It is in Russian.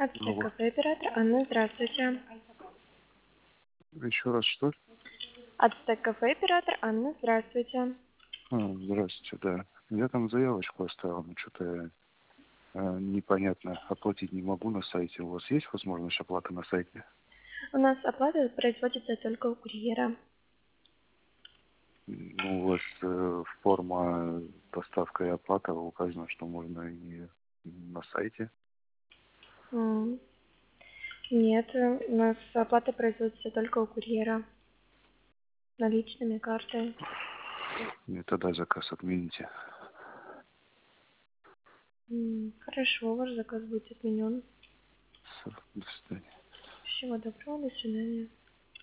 Алло. АЦТКП оператор Анна, здравствуйте. Еще раз, что? АЦТКП оператор Анна, здравствуйте. Здравствуйте, да. Я там заявочку оставил, но что-то непонятно. Оплатить не могу на сайте. У вас есть возможность оплаты на сайте? У нас оплата производится только у курьера. Ну, у вас форма доставка и оплата указано, что можно и на сайте. М, Нет, у нас оплата производится только у курьера. Наличными картой. И тогда заказ отмените. Хорошо, ваш заказ будет отменен. Всё, до свидания. Всего доброго, до свидания.